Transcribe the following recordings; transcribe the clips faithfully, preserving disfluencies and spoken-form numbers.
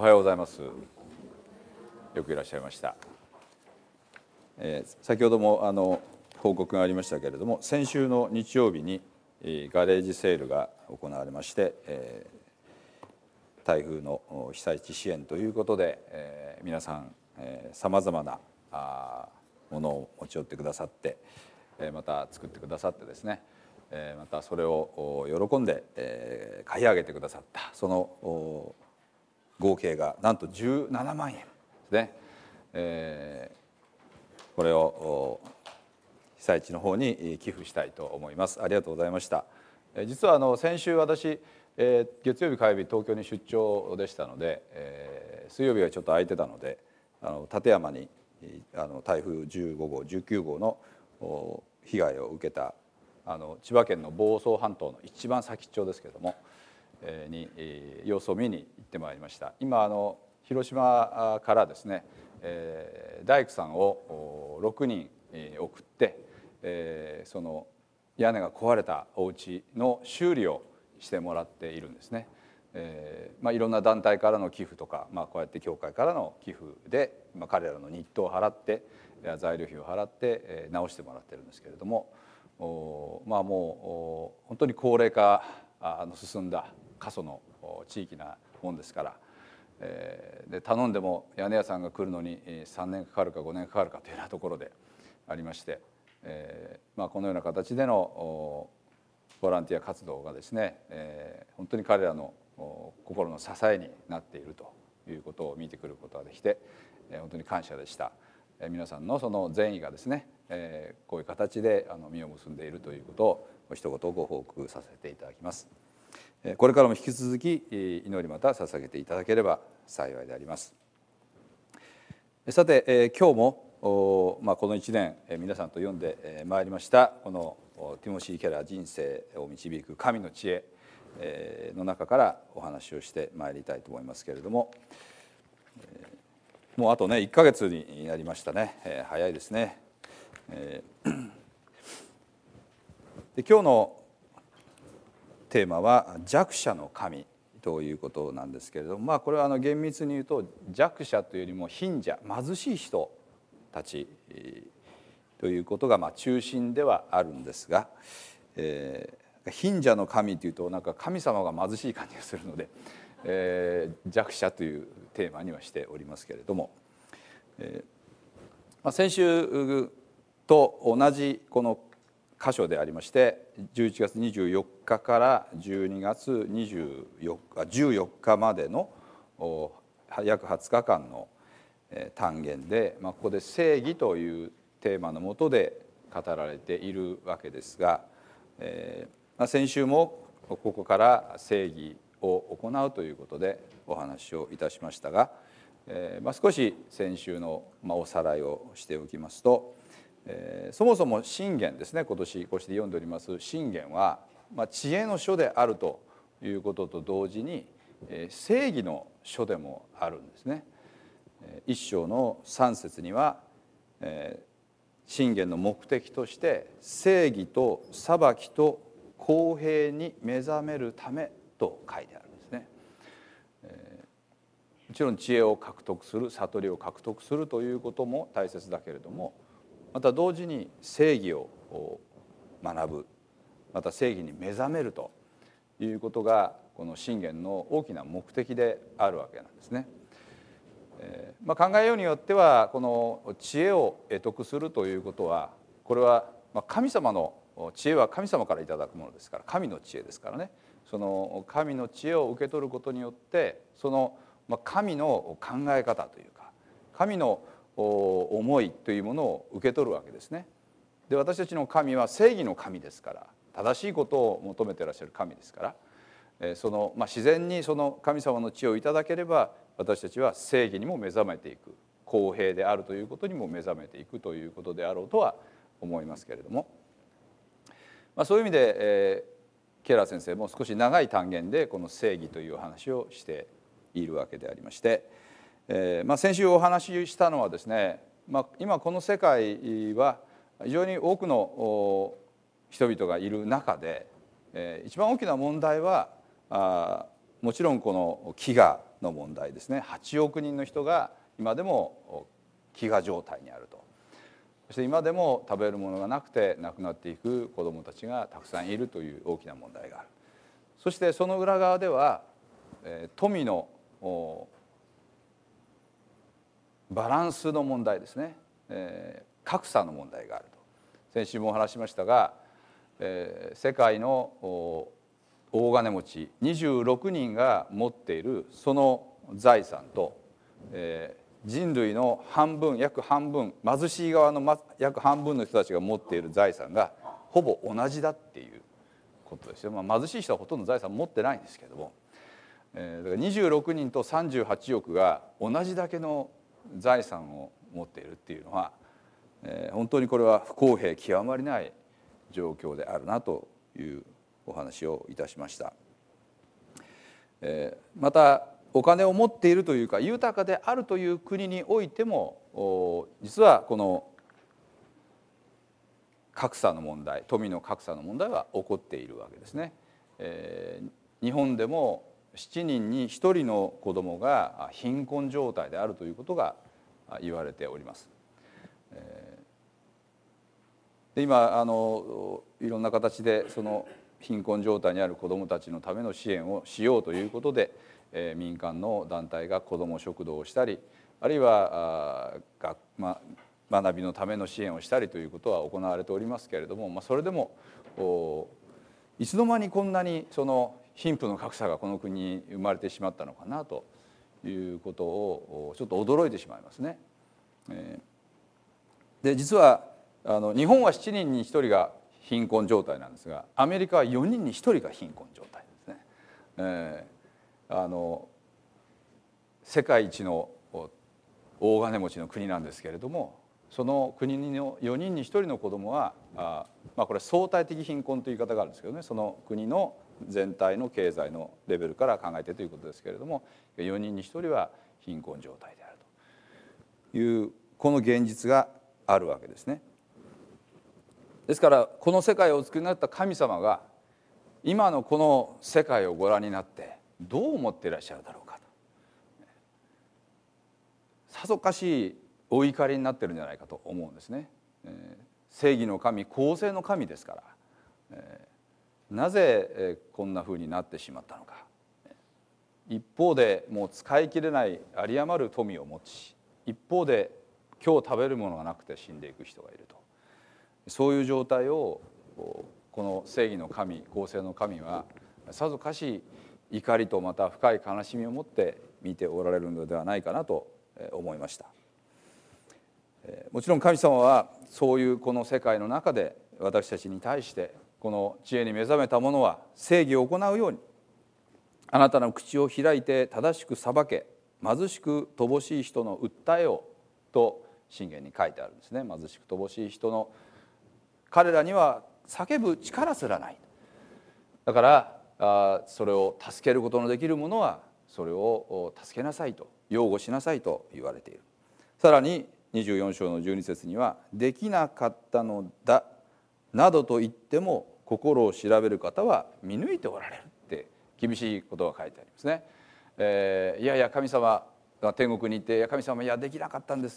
はようございます。よくいらっしゃいました。えー、先ほどもあの報告がありましたけれども、先週の日曜日にガレージセールが行われまして、えー、台風の被災地支援ということで、えー、皆さんさまざまなあものを持ち寄ってくださって、えー、また作ってくださってですね、えー、またそれを喜んで、えー、買い上げてくださった、その合計がなんとじゅうななまんえんですね。えー、これを被災地の方に寄付したいと思います。ありがとうございました。実はあの先週私、えー、月曜日火曜日東京に出張でしたので、えー、水曜日はちょっと空いてたので、あの館山にあの台風じゅうごごうじゅうきゅうごうの被害を受けたあの千葉県の房総半島の一番先っちょですけれども、えー、に様子を見に行ってまいりました。今あの広島からですね、えー、大工さんをろくにん送って、えー、その屋根が壊れたお家の修理をしてもらっているんですね。えーまあ、いろんな団体からの寄付とか、まあ、こうやって教会からの寄付で、まあ、彼らの日当を払って材料費を払って、えー、直してもらってるんですけれども、おまあもう本当に高齢化の進んだ過疎の地域なもんですから、えー、で頼んでも屋根屋さんが来るのにさんねんかかるかごねんかかるかというようなところでありまして、えーまあ、このような形でのボランティア活動がですね、えー、本当に彼らの心の支えになっているということを見てくることができて、本当に感謝でした。皆さんのその善意がですね、こういう形で実を結んでいるということを一言ご報告させていただきます。これからも引き続き祈りまた捧げていただければ幸いであります。さて、今日もまあこのいちねん皆さんと読んでまいりましたこのティモシー・ケラー人生を導く神の知恵の中からお話をしてまいりたいと思いますけれども、もうあとねいっかげつになりましたね。早いですね。で今日のテーマは弱者の神ということなんですけれども、まあこれはあの厳密に言うと弱者というよりも貧者、貧しい人たちということがまあ中心ではあるんですが、えー、貧者の神というとなんか神様が貧しい感じがするので、えー、弱者というテーマにはしておりますけれども、えーまあ、先週と同じこの箇所でありまして、じゅういちがつにじゅうよっかからじゅうにがつにじゅうよっかじゅうよっかまでの約はつかかんの単元で、まあ、ここで正義というテーマのもとで語られているわけですが、えーまあ、先週もここから正義を行うということでお話をいたしましたが、えーまあ、少し先週のおさらいをしておきますと、えー、そもそも箴言ですね、今年こうして読んでおります箴言は、まあ、知恵の書であるということと同時に、えー、正義の書でもあるんですね。一章の三節には、えー箴言の目的として正義と裁きと公平に目覚めるためと書いてあるんですね。えー、もちろん知恵を獲得する、悟りを獲得するということも大切だけれども、また同時に正義を学ぶ、また正義に目覚めるということがこの箴言の大きな目的であるわけなんですね。まあ、考えようによってはこの知恵を得得するということは、これは神様の知恵は神様からいただくものですから、神の知恵ですからね、その神の知恵を受け取ることによってその神の考え方というか神の思いというものを受け取るわけですね。で私たちの神は正義の神ですから、正しいことを求めていらっしゃる神ですから、その、まあ、自然にその神様の知恵をいただければ私たちは正義にも目覚めていく、公平であるということにも目覚めていくということであろうとは思いますけれども、まあ、そういう意味で、えー、ケラー先生も少し長い単元でこの正義という話をしているわけでありまして、えーまあ、先週お話ししたのはですね、まあ、今この世界は非常に多くの人々がいる中で、えー、一番大きな問題はあもちろんこの飢餓の問題ですね。はちおくにんの人が今でも飢餓状態にあると。そして今でも食べるものがなくて亡くなっていく子どもたちがたくさんいるという大きな問題がある。そしてその裏側では富のバランスの問題ですね。格差の問題があると。先週もお話しましたが、世界の大金持ちにじゅうろくにんが持っているその財産と人類の半分約半分貧しい側の約半分の人たちが持っている財産がほぼ同じだっていうことですよ。まあ、貧しい人はほとんど財産持ってないんですけども、えー、だからにじゅうろくにんとさんじゅうはちおくが同じだけの財産を持っているっていうのは、えー、本当にこれは不公平極まりない状況であるなというお話をいたしました。えー、またお金を持っているというか豊かであるという国においても実はこの格差の問題、富の格差の問題は起こっているわけですね。えー、日本でもしちにんにひとりの子どもが貧困状態であるということが言われております。えー、で今あのいろんな形でその貧困状態にある子どもたちのための支援をしようということで、えー、民間の団体が子ども食堂をしたり、あるいはあ、まあ、学びのための支援をしたりということは行われておりますけれども、まあ、それでもいつの間にこんなにその貧富の格差がこの国に生まれてしまったのかなということをちょっと驚いてしまいますね。で実はあの日本はしちにんにひとりが貧困状態なんですが、アメリカはよにんにひとりが貧困状態ですね。えー、あの世界一の大金持ちの国なんですけれども、その国のよにんにひとりの子どもはあ、まあ、これ相対的貧困という言い方があるんですけどね、その国の全体の経済のレベルから考えてということですけれども、よにんにひとりは貧困状態であるというこの現実があるわけですね。ですからこの世界をお作りになった神様が今のこの世界をご覧になってどう思っていらっしゃるだろうかと、さぞかしお怒りになってるんじゃないかと思うんですね。正義の神、公正の神ですから、なぜこんなふうになってしまったのか。一方でもう使い切れない有り余る富を持ち、一方で今日食べるものがなくて死んでいく人がいると、そういう状態をこの正義の神、公正の神はさぞかし怒りとまた深い悲しみを持って見ておられるのではないかなと思いました。もちろん神様はそういうこの世界の中で私たちに対してこの知恵に目覚めた者は正義を行うように、あなたの口を開いて正しく裁け、貧しく乏しい人の訴えをと箴言に書いてあるんですね。貧しく乏しい人の彼らには叫ぶ力すらない。だからあそれを助けることのできる者はそれを助けなさいと、擁護しなさいと言われている。さらににじゅうよん章のじゅうに節にはできなかったのだなどと言っても心を調べる方は見抜いておられるって厳しいことが書いてありますね。えー、いやいや神様が天国に行って、いや神様いやできなかったんです、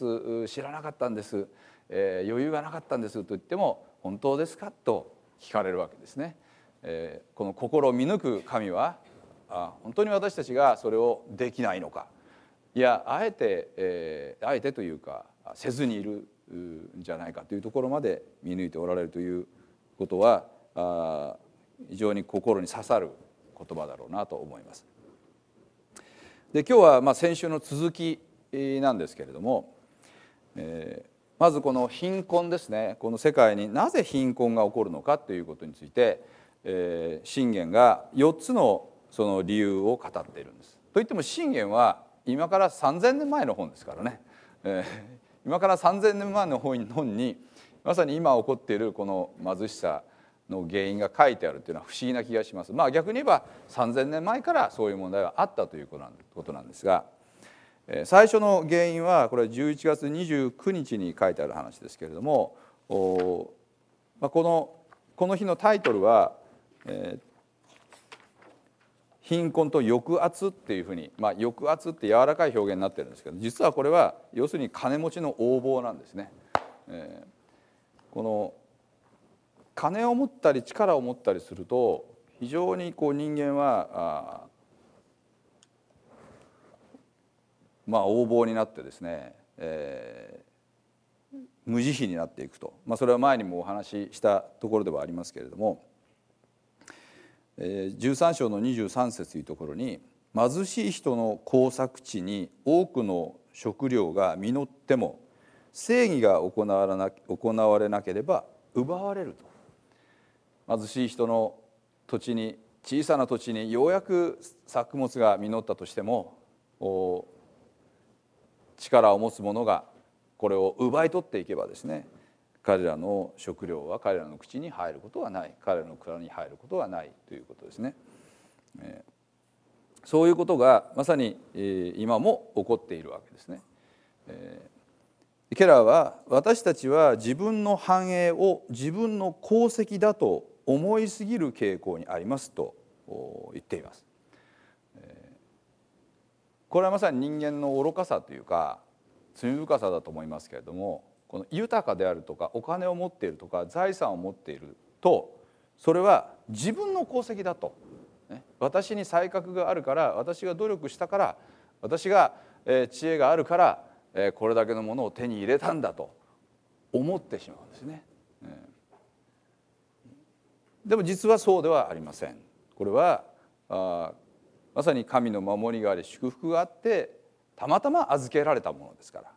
知らなかったんです、えー、余裕がなかったんですと言っても本当ですかと聞かれるわけですね。えー、この心を見抜く神はあ本当に私たちがそれをできないのか、いやあえて、えー、あえてというかせずにいるんじゃないかというところまで見抜いておられるということはあ非常に心に刺さる言葉だろうなと思います。で今日はまあ先週の続きなんですけれども、えー、まずこの貧困ですね。この世界になぜ貧困が起こるのかということについて、えー、箴言がよっつのその理由を語っているんです。といっても箴言は今からさんぜんねんまえの本ですからね、えー今からさんぜんねんまえの本にまさに今起こっているこの貧しさの原因が書いてあるというのは不思議な気がします。まあ逆に言えばさんぜんねんまえからそういう問題はあったということなんですが、最初の原因はこれはじゅういちがつにじゅうくにちに書いてある話ですけれども、このこの日のタイトルは「 貧困と抑圧っていうふうに、まあ、抑圧って柔らかい表現になってるんですけど、実はこれは要するに金持ちの横暴なんですね。えー、この金を持ったり力を持ったりすると非常にこう人間はあまあ横暴になってですね、えー、無慈悲になっていくと、まあ、それは前にもお話ししたところではありますけれども、じゅうさん章のにじゅうさん節というところに、貧しい人の耕作地に多くの食料が実っても正義が行われな行われなければ奪われると。貧しい人の土地に、小さな土地にようやく作物が実ったとしても、力を持つ者がこれを奪い取っていけばですね、彼らの食料は彼らの口に入ることはない、彼らの蔵に入ることはないということですね。そういうことがまさに今も起こっているわけですね。ケラーは、私たちは自分の繁栄を自分の功績だと思いすぎる傾向にありますと言っています。これはまさに人間の愚かさというか罪深さだと思いますけれども、この豊かであるとかお金を持っているとか財産を持っていると、それは自分の功績だと、ね、私に才覚があるから、私が努力したから、私が知恵があるからこれだけのものを手に入れたんだと思ってしまうんですね。でも実はそうではありません。これはあまさに神の守りがあり祝福があってたまたま預けられたものですから、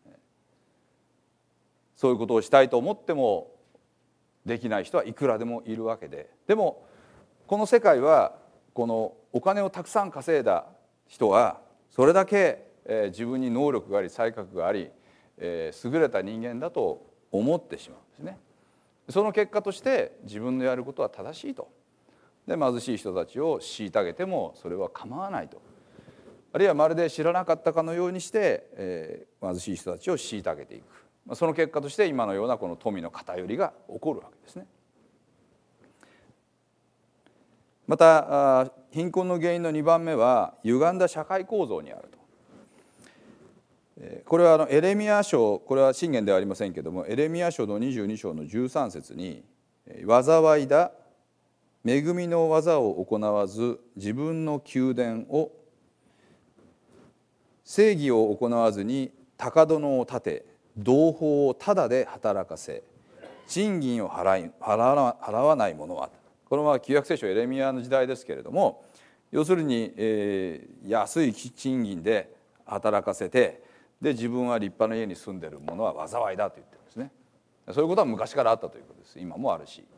そういうことをしたいと思ってもできない人はいくらでもいるわけで、でもこの世界はこのお金をたくさん稼いだ人はそれだけ自分に能力があり才覚があり優れた人間だと思ってしまうんですね。その結果として自分のやることは正しいと。で貧しい人たちを虐げてもそれは構わないと。あるいはまるで知らなかったかのようにして、えー、貧しい人たちを虐げていく。その結果として今のようなこの富の偏りが起こるわけですね。また貧困の原因のにばんめは歪んだ社会構造にあると。これはあのエレミヤ書、これは箴言ではありませんけれども、エレミヤ書のにじゅうに章のじゅうさん節に「災いだ恵みの技を行わず自分の宮殿を正義を行わずに高殿を建て同胞をただで働かせ賃金を払い払わない者は」、これは旧約聖書エレミヤの時代ですけれども、要するに、えー、安い賃金で働かせて、で自分は立派な家に住んでいる者は災いだと言ってるんですね。そういうことは昔からあったということです。今もあるし、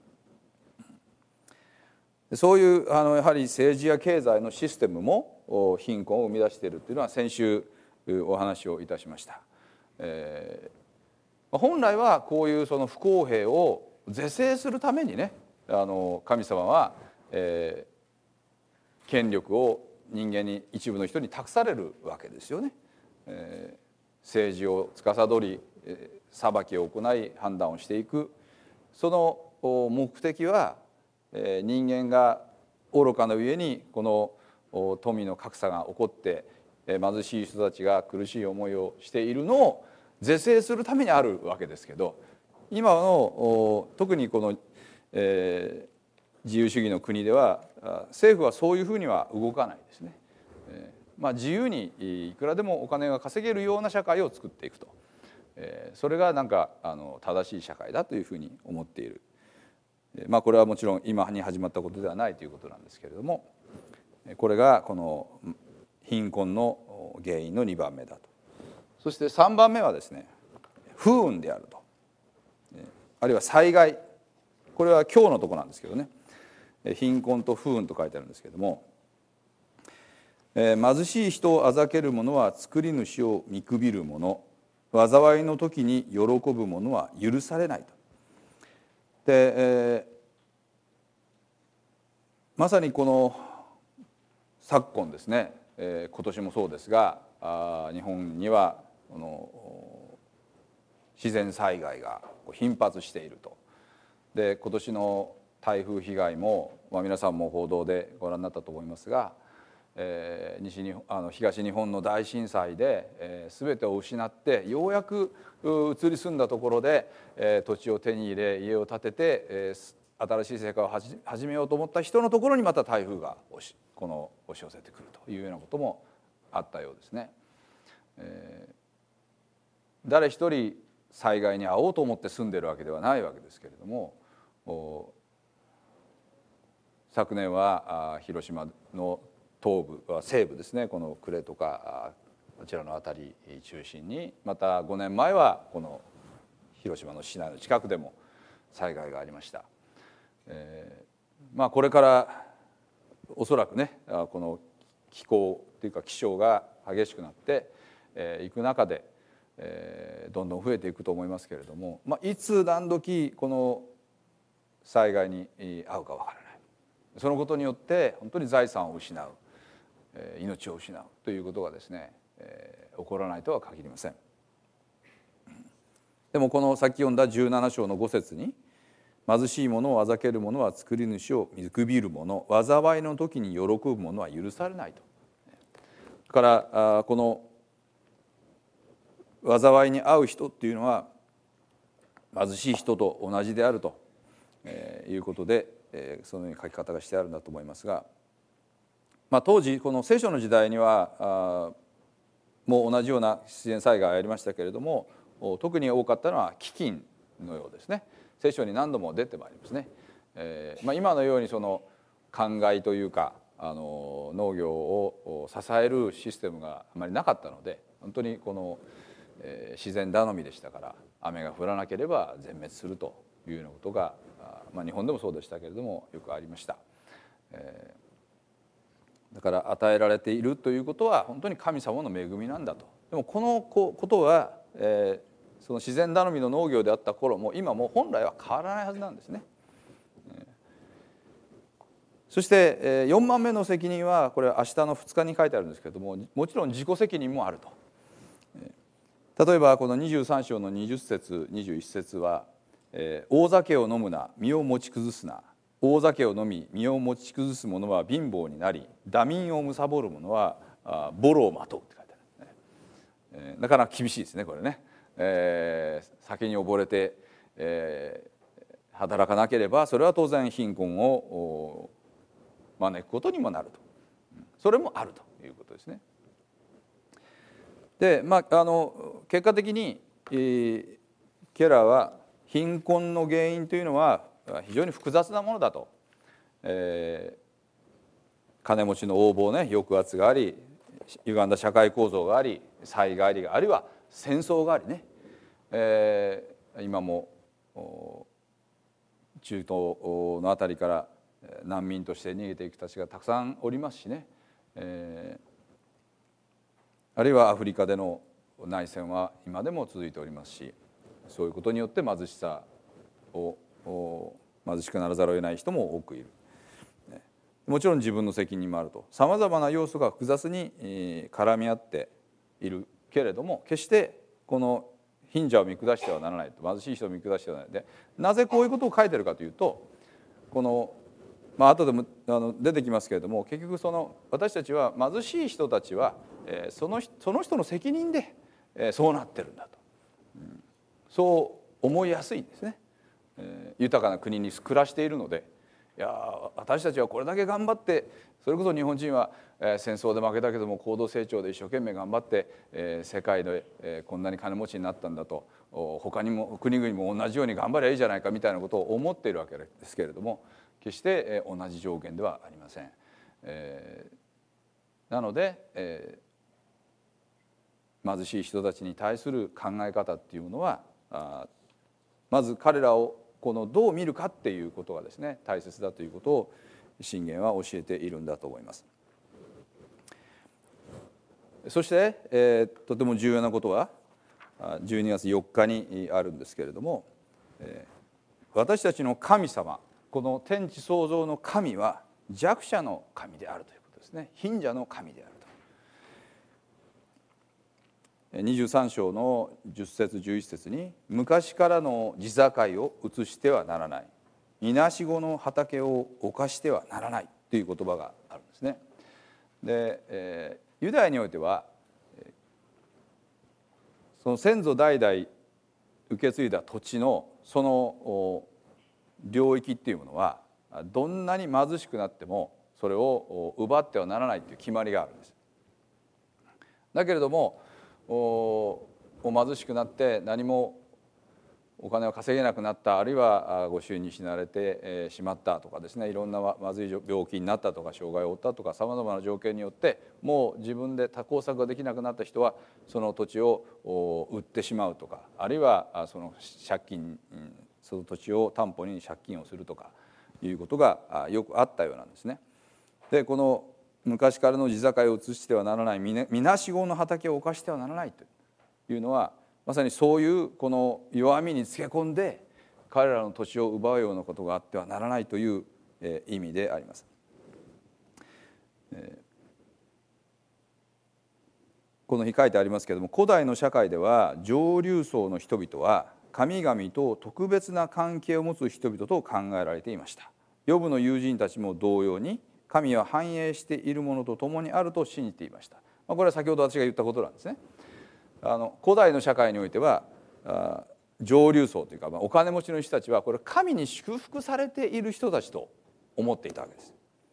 そういうあのやはり政治や経済のシステムも貧困を生み出しているというのは先週お話をいたしました。えー、本来はこういうその不公平を是正するためにね、あの神様は、えー、権力を人間に一部の人に託されるわけですよね。えー、政治を司り、えー、裁きを行い判断をしていく、その目的は人間が愚かな上にこの富の格差が起こって貧しい人たちが苦しい思いをしているのを是正するためにあるわけですけど、今の特にこの、えー、自由主義の国では政府はそういうふうには動かないですね。えーまあ、自由にいくらでもお金が稼げるような社会を作っていくと、えー、それがなんかあの正しい社会だというふうに思っている。まあ、これはもちろん今に始まったことではないということなんですけれども、これがこの貧困の原因のにばんめだと。そしてさんばんめはですね、不運であると、あるいは災害、これは今日のところなんですけどね、貧困と不運と書いてあるんですけれども、貧しい人をあざける者は作り主を見くびる者、災いの時に喜ぶ者は許されないと。で、えー、まさにこの昨今ですね、えー、今年もそうですが、あ日本にはこの自然災害が頻発していると。で今年の台風被害も、まあ、皆さんも報道でご覧になったと思いますが、えー、西日本あの東日本の大震災で、えー、全てを失ってようやく移り住んだところで、えー、土地を手に入れ家を建てて、えー、新しい生活を始めようと思った人のところにまた台風が押しこの押し寄せてくるというようなこともあったようですね。えー、誰一人災害に遭おうと思って住んでるわけではないわけですけれども、昨年は広島の東部西部ですね、この呉とかこちらの辺り中心に、またごねんまえはこの広島の市内の近くでも災害がありました。えー、まあこれからおそらくねこの気候というか気象が激しくなっていく中で、えー、どんどん増えていくと思いますけれども、まあ、いつ何時この災害に遭うかわからない。そのことによって本当に財産を失う、命を失うということがですね、えー、起こらないとは限りません。でもこのさっき読んだじゅうなな章のご節に、貧しい者をあざける者は作り主を見くびる者、災いの時に喜ぶ者は許されないと。だからこの災いに遭う人っていうのは貧しい人と同じであるということで、そのように書き方がしてあるんだと思いますが、まあ、当時この聖書の時代にはもう同じような自然災害がありましたけれども、特に多かったのは飢饉のようですね。聖書に何度も出てまいりますね。えーまあ、今のようにその灌漑というかあの農業を支えるシステムがあまりなかったので、本当にこの、えー、自然頼みでしたから、雨が降らなければ全滅するというようなことが、まあ、日本でもそうでしたけれどもよくありました。えー、だから与えられているということは本当に神様の恵みなんだと。でもこのことは、えーその自然頼みの農業であった頃も今も本来は変わらないはずなんですね。そしてよんばんめの責任はこれは明日のふつかに書いてあるんですけれども、もちろん自己責任もあると。例えばこのにじゅうさん章のにじゅっ節にじゅういち節は「大酒を飲むな、身を持ち崩すな。大酒を飲み身を持ち崩す者は貧乏になり、惰民を貪る者はボロをまとう」って書いてある。なかなか厳しいですねこれね。えー、酒に溺れて、えー、働かなければそれは当然貧困を招くことにもなると。それもあるということですね。で、まあ、あの結果的に、えー、ケラーは貧困の原因というのは非常に複雑なものだと。えー、金持ちの横暴ね、抑圧があり、歪んだ社会構造があり、災害があるいは戦争がありね、えー、今も中東のあたりから難民として逃げていく人たちがたくさんおりますしね、えー、あるいはアフリカでの内戦は今でも続いておりますし、そういうことによって貧しさを貧しくならざるを得ない人も多くいる。もちろん自分の責任もあると。さまざまな要素が複雑に絡み合っているけれども、決してこの貧者を見下してはならないと、貧しい人を見下してはならないで、なぜこういうことを書いてるかというと、このまあ後でもあの出てきますけれども、結局その私たちは貧しい人たちは、えー、そのその人の責任で、えー、そうなってるんだと、うん、そう思いやすいんですね。えー、豊かな国に暮らしているので、いや私たちはこれだけ頑張って、それこそ日本人は戦争で負けたけども高度成長で一生懸命頑張って世界でこんなに金持ちになったんだと、他にも国々も同じように頑張りゃいいじゃないかみたいなことを思っているわけですけれども、決して同じ条件ではありません。なので貧しい人たちに対する考え方っていうのは、まず彼らをこのどう見るかっていうことがですね大切だということを箴言は教えているんだと思います。そして、えー、とても重要なことはじゅうにがつよっかにあるんですけれども、えー、私たちの神様、この天地創造の神は弱者の神であるということですね。貧者の神であると。にじゅうさん章のじゅっ節じゅういち節に、昔からの地境を移してはならない、 みなしごの畑を侵してはならないという言葉があるんですね。で、えー、ユダヤにおいてはその先祖代々受け継いだ土地のその領域っていうものはどんなに貧しくなってもそれを奪ってはならないという決まりがあるんです。だけれども貧しくなって何もお金を稼げなくなった、あるいはご収入に失われてしまったとかですね、いろんなまずい病気になったとか障害を負ったとかさまざまな条件によってもう自分で多工作ができなくなった人はその土地を売ってしまうとか、あるいはその借金その土地を担保に借金をするとかいうことがよくあったようなんですね。でこの昔からの地境を移してはならない、みなしごの畑を侵してはならないというのはまさにそういうこの弱みにつけ込んで彼らの土地を奪うようなことがあってはならないという意味であります。この日書いてありますけれども、古代の社会では上流層の人々は神々と特別な関係を持つ人々と考えられていました。ヨブの友人たちも同様に神は繁栄しているものと共にあると信じていました。これは先ほど私が言ったことなんですね。あの古代の社会においては上流層というか、まあ、お金持ちの人たちはこれ神に祝福されている人たちと思っていたわけです。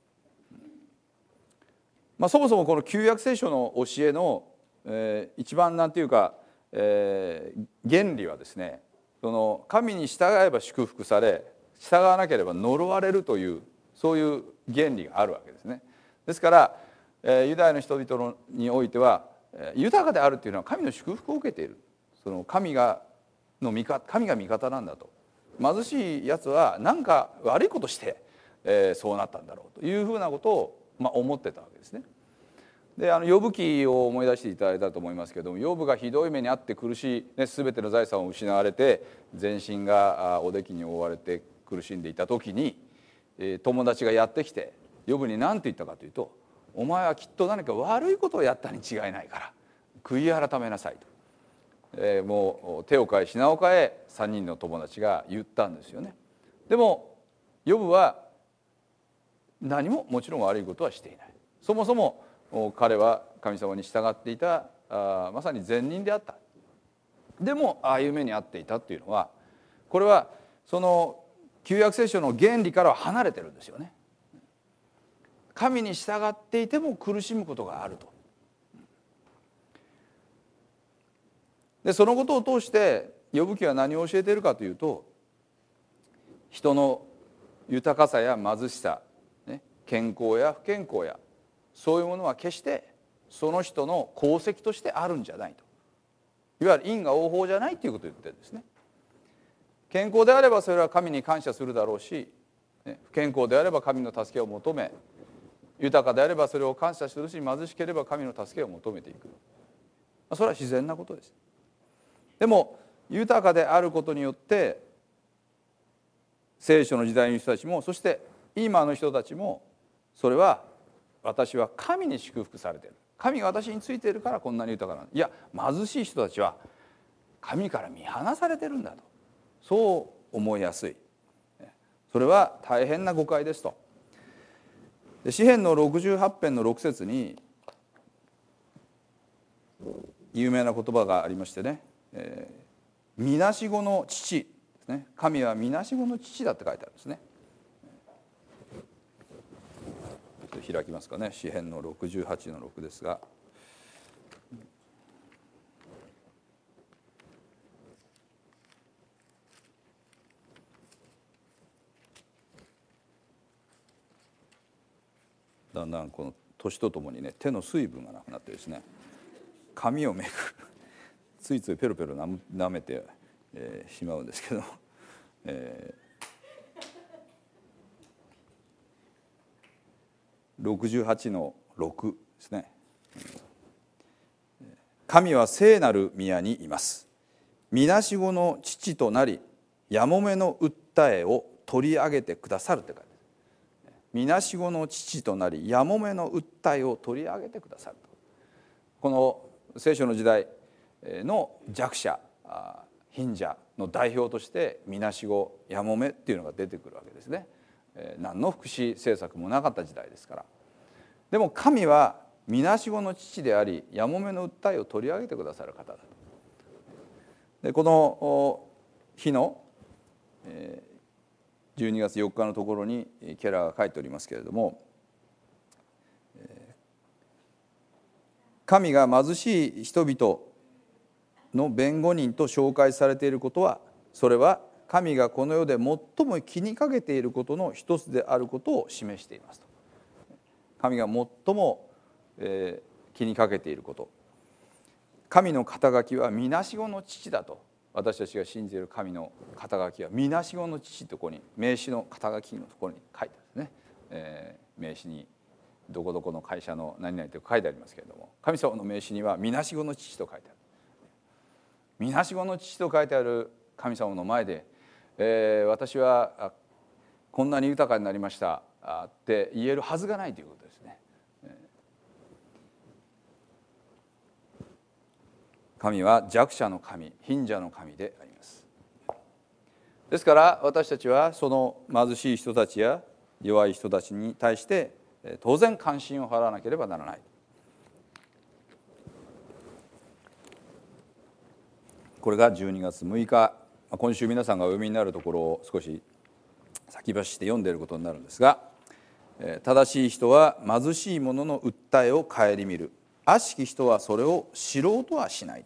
まあ、そもそもこの旧約聖書の教えの、えー、一番なんていうか、えー、原理はですね、その神に従えば祝福され従わなければ呪われるというそういう原理があるわけですね。ですから、えー、ユダヤの人々においては豊かであるというのは神の祝福を受けている、その神がの味方、神が味方なんだと。貧しいやつは何か悪いことして、えー、そうなったんだろうというふうなことを、まあ、思ってたわけですね。であのヨブ記を思い出していただいたと思いますけれども、ヨブがひどい目に遭って苦しい、ね、全ての財産を失われて全身がおできに覆われて苦しんでいた時に、えー、友達がやってきてヨブに何て言ったかというと、お前はきっと何か悪いことをやったに違いないから悔い改めなさいと、えー、もう手を変え品を変えさんにんの友達が言ったんですよね。でもヨブは何ももちろん悪いことはしていない。そもそも彼は神様に従っていたあまさに善人であった。でもああいう目に遭っていたっていうのは、これはその旧約聖書の原理からは離れてるんですよね。神に従っていても苦しむことがあると。でそのことを通してヨブ記は何を教えているかというと、人の豊かさや貧しさ、ね、健康や不健康やそういうものは決してその人の功績としてあるんじゃないと。いわゆる因果応報じゃないということを言ってるんですね。健康であればそれは神に感謝するだろうし、不健康であれば神の助けを求め、豊かであればそれを感謝するし、貧しければ神の助けを求めていく。それは自然なことです。でも豊かであることによって聖書の時代の人たちも、そして今の人たちも、それは私は神に祝福されている、神が私についているからこんなに豊かなの、いや貧しい人たちは神から見放されてるんだと、そう思いやすい。それは大変な誤解ですと。詩編のろくじゅうはち編のろく節に有名な言葉がありましてね、えー、みなしごの父ですね。神はみなしごの父だって書いてあるんですね。開きますかね。詩編のろくじゅうはちのろくですが、だんだんこの年とともにね、手の水分がなくなってですね、髪をめくついついペロペロな舐めて、えー、しまうんですけど、えー、ろくじゅうはちのろくですね。神は聖なる宮にいます。みなしごの父となり、やもめの訴えを取り上げてくださるって書いてある。みなしごの父となり、やもめの訴えを取り上げてくださると。この聖書の時代の弱者、 貧者の代表としてみなしごやもめっていうのが出てくるわけですね。何の福祉政策もなかった時代ですから。でも神はみなしごの父でありやもめの訴えを取り上げてくださる方だと。でこの日のじゅうにがつよっかのところにケラーが書いておりますけれども、神が貧しい人々の弁護人と紹介されていることは、それは神がこの世で最も気にかけていることの一つであることを示していますと。神が最も、えー、気にかけていること、神の肩書きはみなしごの父だと。私たちが信じている神の肩書きはみなしごの父ところに、名詞の肩書きのところに書いてあるんですね、えー、名詞にどこどこの会社の何々と書いてありますけれども、神様の名詞にはみなしごの父と書いてある。みなしごの父と書いてある神様の前で、えー、私はこんなに豊かになりましたって言えるはずがないということですね。神は弱者の神、貧者の神であります。ですから私たちはその貧しい人たちや弱い人たちに対して当然関心を払わなければならない。これがじゅうにがつむいか、今週皆さんがお読みになるところを少し先走って読んでいることになるんですが、正しい人は貧しい者の訴えを顧みる、悪しき人はそれを知ろうとはしない。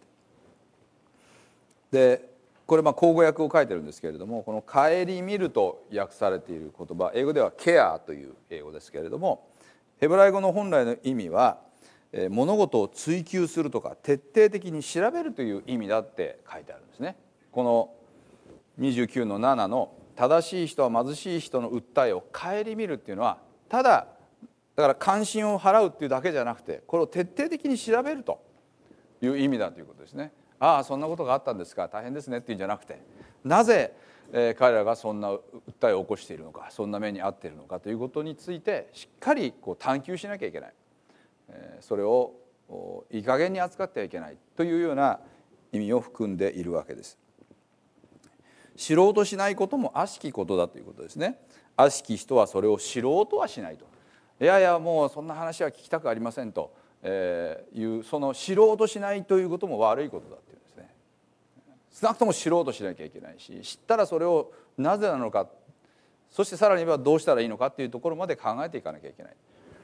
でこれまあ口語訳を書いてるんですけれども、この顧みると訳されている言葉、英語ではケアという英語ですけれども、ヘブライ語の本来の意味は物事を追求するとか徹底的に調べるという意味だって書いてあるんですね。このにじゅうきゅうのななの正しい人は貧しい人の訴えを顧みるっていうのは、ただだから関心を払うっていうだけじゃなくて、これを徹底的に調べるという意味だということですね。ああそんなことがあったんですか、大変ですねっていうんじゃなくて、なぜ彼らがそんな訴えを起こしているのか、そんな目に遭っているのかということについてしっかりこう探求しなきゃいけない、それをいい加減に扱ってはいけないというような意味を含んでいるわけです。知ろうとしないことも悪しきことだということですね。悪しき人はそれを知ろうとはしないと、いやいやもうそんな話は聞きたくありませんという、その知ろうとしないということも悪いことだっていうんですね。少なくとも知ろうとしなきゃいけないし、知ったらそれをなぜなのか、そしてさらにはどうしたらいいのかというところまで考えていかなきゃいけない。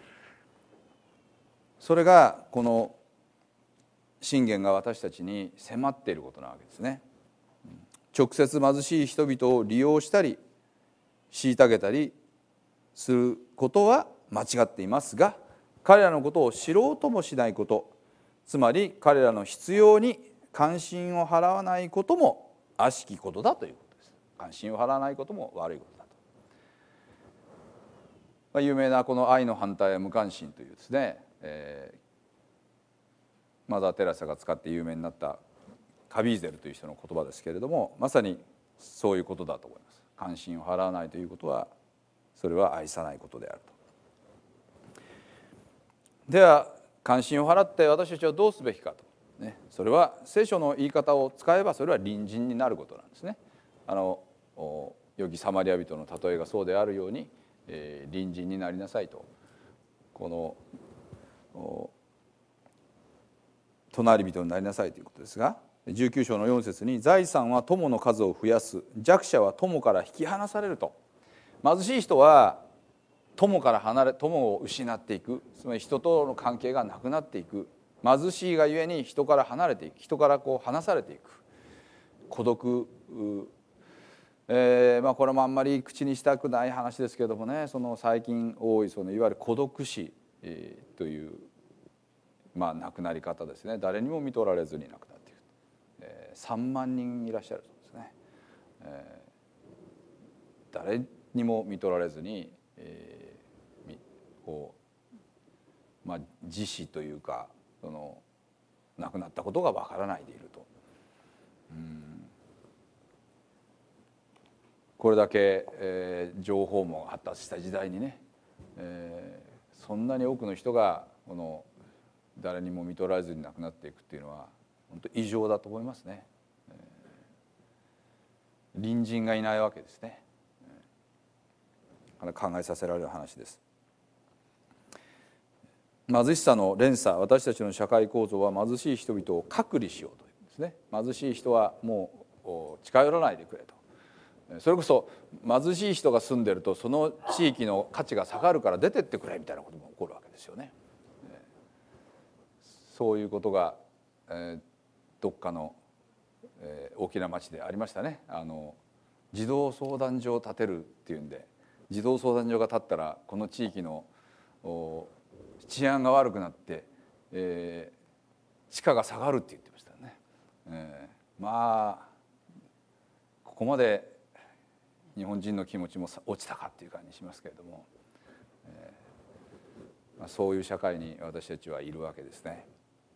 それがこの箴言が私たちに迫っていることなわけですね。直接貧しい人々を利用したり虐げたりすることは間違っていますが、彼らのことを知ろうともしないこと、つまり彼らの必要に関心を払わないことも悪しきことだということです。関心を払わないことも悪いことだと、まあ、有名なこの愛の反対は無関心というですね、えー、マザー・テレサが使って有名になったカビーゼルという人の言葉ですけれども、まさにそういうことだと思います。関心を払わないということは、それは愛さないことであると。では関心を払って私たちはどうすべきかと、ね、それは聖書の言い方を使えばそれは隣人になることなんですね。あの良きサマリア人の例えがそうであるように、えー、隣人になりなさいと、この隣人になりなさいということですが、じゅうきゅう章のよん節に財産は友の数を増やす、弱者は友から引き離されると。貧しい人は友から離れ、友を失っていく、つまり人との関係がなくなっていく、貧しいがゆえに人から離れていく、人からこう離されていく、孤独、えーまあ、これもあんまり口にしたくない話ですけれどもね、その最近多いそのいわゆる孤独死、えー、という、まあ、亡くなり方ですね。誰にも見とられずに亡くなっている、えー、さんまんにんいらっしゃるそうですね、えー、誰にも見とられずに、えー、こう、まあ、自死というか、その亡くなったことがわからないでいると。うんこれだけ、えー、情報網が発達した時代にね、えー、そんなに多くの人がこの誰にも見とられずに亡くなっていくっていうのは本当異常だと思いますね。え隣人がいないわけですね。考えさせられる話です。貧しさの連鎖、私たちの社会構造は貧しい人々を隔離しようというんですね。貧しい人はもう近寄らないでくれと。それこそ貧しい人が住んでるとその地域の価値が下がるから出てってくれみたいなことも起こるわけですよね。そういうことが、えー、どっかの、えー、大きな町でありましたね。あの児童相談所を建てるっていうんで、児童相談所が建ったらこの地域の治安が悪くなって、えー、地価が下がるって言ってましたね。えー、まあここまで日本人の気持ちも落ちたかっていう感じしますけれども、えーまあ、そういう社会に私たちはいるわけですね。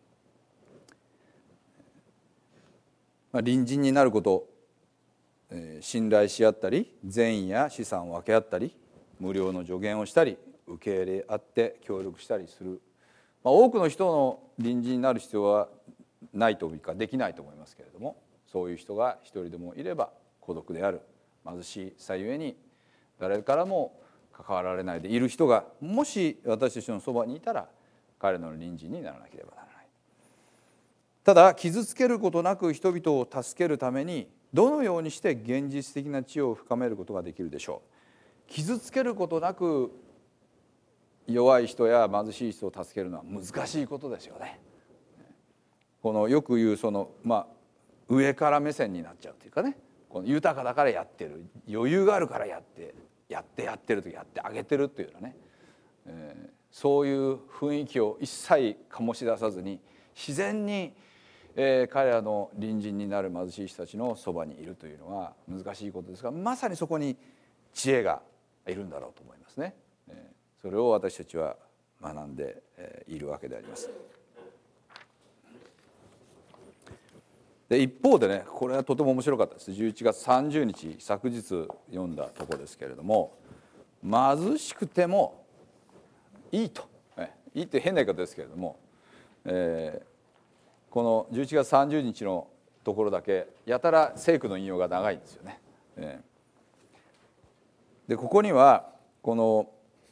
まあ、隣人になること、えー、信頼し合ったり善意や資産を分け合ったり無料の助言をしたり受け入れ合って協力したりする、まあ、多くの人の隣人になる必要はないというかできないと思いますけれども、そういう人が一人でもいれば孤独である貧しいさゆえに誰からも関わられないでいる人がもし私たちのそばにいたら彼の隣人にならなければならない。ただ傷つけることなく人々を助けるためにどのようにして現実的な知恵を深めることができるでしょう。傷つけることなく弱い人や貧しい人を助けるのは難しいことですよね。このよく言うその、まあ、上から目線になっちゃうというかね、この豊かだからやってる、余裕があるからやってやってやってるとやってあげてるっていうようなね、えー、そういう雰囲気を一切醸し出さずに自然に、えー、彼らの隣人になる貧しい人たちのそばにいるというのは難しいことですが、まさにそこに知恵がいるんだろうと思いますね。それを私たちは学んでいるわけであります。で一方でね、これはとても面白かったです。じゅういちがつさんじゅうにち、昨日読んだところですけれども、貧しくてもいいと、いいって変な言い方ですけれども、えー、このじゅういちがつさんじゅうにちのところだけやたら聖句の引用が長いんですよね。えー、でここにはこの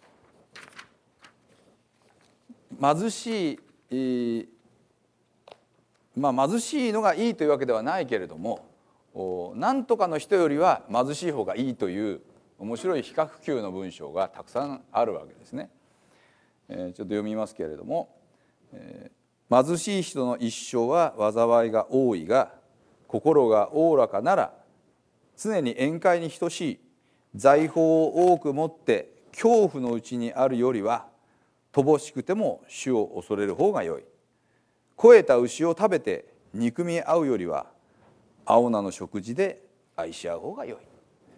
貧しい、まあ、貧しいのがいいというわけではないけれども、何とかの人よりは貧しい方がいいという面白い比較級の文章がたくさんあるわけですね。えー、ちょっと読みますけれども、えー、貧しい人の一生は災いが多いが心がおおらかなら常に宴会に等しい。財宝を多く持って恐怖のうちにあるよりは乏しくても主を恐れる方がよい。肥えた牛を食べて憎み合うよりは青菜の食事で愛し合う方がよい。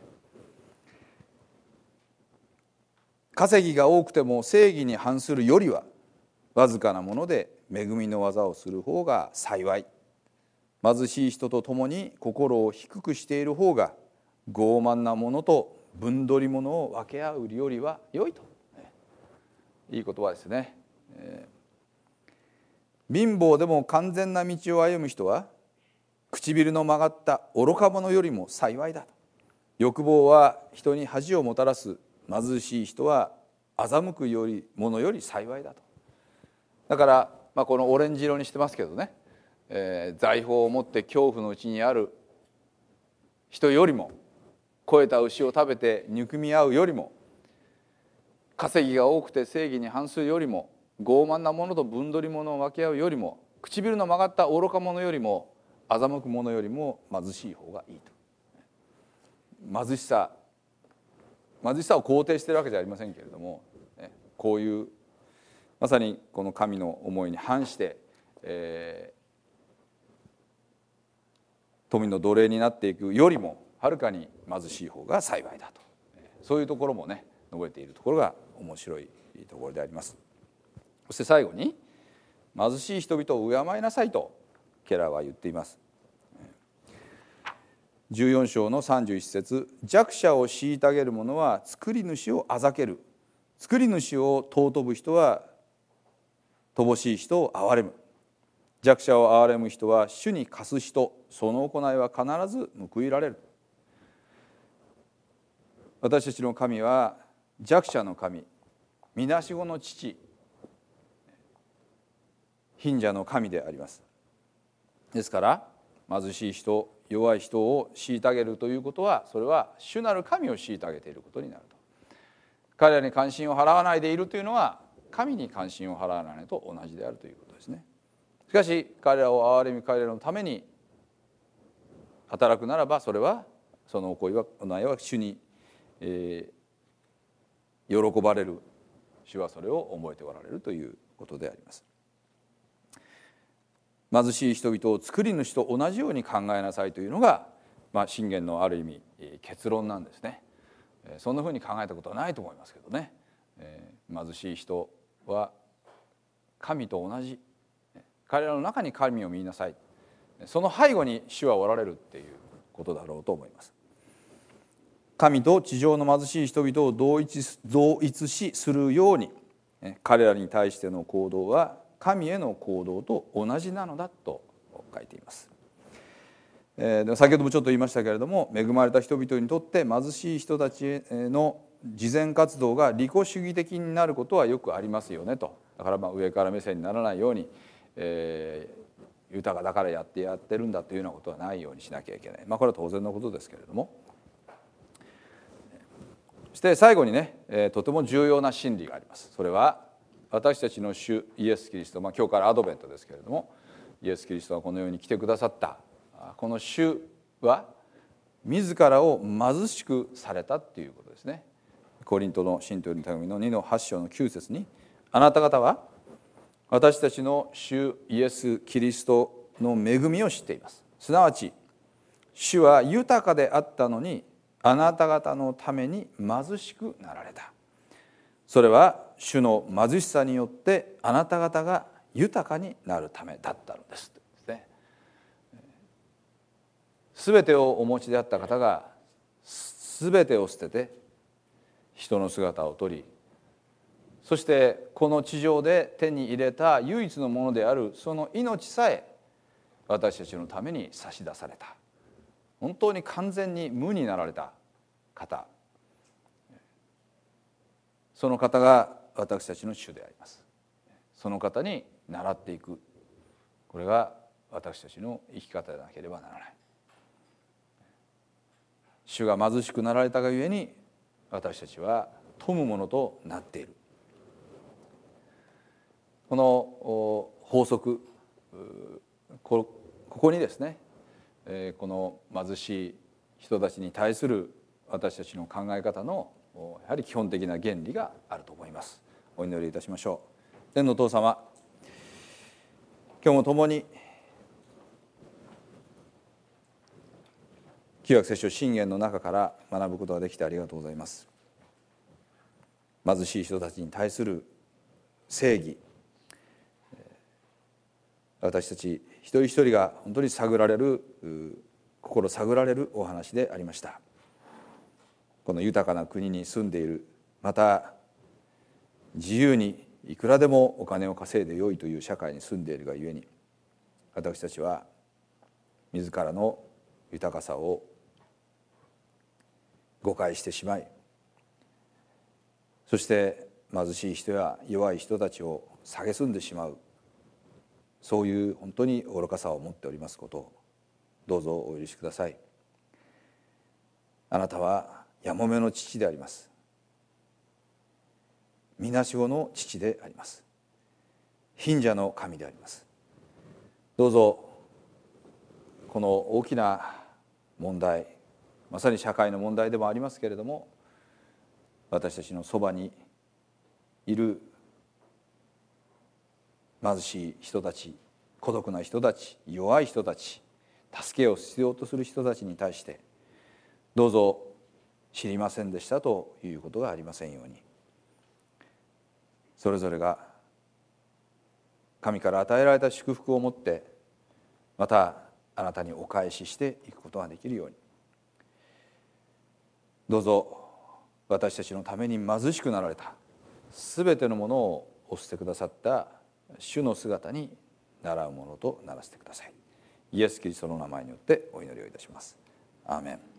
稼ぎが多くても正義に反するよりはわずかなもので恵みの技をする方が幸い。貧しい人と共に心を低くしている方が傲慢なものと分取り物を分け合うよりは良いと。いい言葉ですね。えー、貧乏でも完全な道を歩む人は唇の曲がった愚か者よりも幸いだと。欲望は人に恥をもたらす。貧しい人は欺くより者より幸いだと。だから、まあ、このオレンジ色にしてますけどね、えー、財宝を持って恐怖のうちにある人よりも、肥えた牛を食べて憎み合うよりも、稼ぎが多くて正義に反するよりも、傲慢なものと分取り物を分け合うよりも、唇の曲がった愚か者よりも欺く者よりも貧しい方がいいと。貧しさ貧しさを肯定しているわけじゃありませんけれども、こういうまさにこの神の思いに反して、えー、富の奴隷になっていくよりもはるかに貧しい方が幸いだと、そういうところもね述べているところが面白いところであります。そして最後に貧しい人々を敬いなさいとケラーは言っています。じゅうよん章のさんじゅういち節、弱者を虐げる者は作り主をあざける。作り主を尊ぶ人は乏しい人を憐れむ。弱者を憐れむ人は主に貸す人、その行いは必ず報いられる。 私たちの神は弱者の神、みなしごの父、貧者の神であります。ですから貧しい人、弱い人を虐げるということは、それは主なる神を虐げていることになると。彼らに関心を払わないでいるというのは、神に関心を払わないのと同じであるということですね。しかし彼らを憐れみ、彼らのために働くならば、それはその行為は行いは主に、えー、喜ばれる。主はそれを覚えておられるということであります。貧しい人々を作り主と同じように考えなさいというのが、まあ、箴言のある意味結論なんですね。そんなふうに考えたことはないと思いますけどね。貧しい人は神と同じ、彼らの中に神を見なさい、その背後に主はおられるっていうことだろうと思います。神と地上の貧しい人々を同一、同一視するように、彼らに対しての行動は神への行動と同じなのだと書いています。えー、先ほどもちょっと言いましたけれども、恵まれた人々にとって貧しい人たちの慈善活動が利己主義的になることはよくありますよねと。だからまあ上から目線にならないように、えー、豊かだからやってやってるんだというようなことはないようにしなきゃいけない。まあこれは当然のことですけれども、そして最後にね、えー、とても重要な真理があります。それは私たちの主イエス・キリスト、まあ、今日からアドベントですけれども、イエス・キリストがこの世に来てくださったこの主は自らを貧しくされたっていうことですね。コリントの信徒への手紙のにのはち章のきゅう節に、あなた方は私たちの主イエス・キリストの恵みを知っています。すなわち主は豊かであったのにあなた方のために貧しくなられた。それは主の貧しさによってあなた方が豊かになるためだったのです。すべてをお持ちであった方がすべてを捨てて人の姿をとり、そしてこの地上で手に入れた唯一のものであるその命さえ私たちのために差し出された。本当に完全に無になられた方、その方が私たちの主であります。その方に倣っていく、これが私たちの生き方でなければならない。主が貧しくなられたがゆえに私たちは富むものとなっている。この法則、ここにですね、この貧しい人たちに対する私たちの考え方のやはり基本的な原理があると思います。お祈りいたしましょう。天のお父様、今日も共に旧約聖書箴言の中から学ぶことができてありがとうございます。貧しい人たちに対する正義、私たち一人一人が本当に探られる、心探られるお話でありました。この豊かな国に住んでいる、また自由にいくらでもお金を稼いでよいという社会に住んでいるがゆえに、私たちは自らの豊かさを誤解してしまい、そして貧しい人や弱い人たちを蔑んでしまう、そういう本当に愚かさを持っておりますことをどうぞお許しください。あなたはやもめの父であります。みなしごの父であります。貧者の神であります。どうぞこの大きな問題、まさに社会の問題でもありますけれども、私たちのそばにいる貧しい人たち、孤独な人たち、弱い人たち、助けを必要とする人たちに対して、どうぞ知りませんでしたということがありませんように、それぞれが神から与えられた祝福を持ってまたあなたにお返ししていくことができるように、どうぞ私たちのために貧しくなられたすべてのものをお捨てくださった主の姿に倣うものとならせてください。イエス・キリストの名前によってお祈りをいたします。アーメン。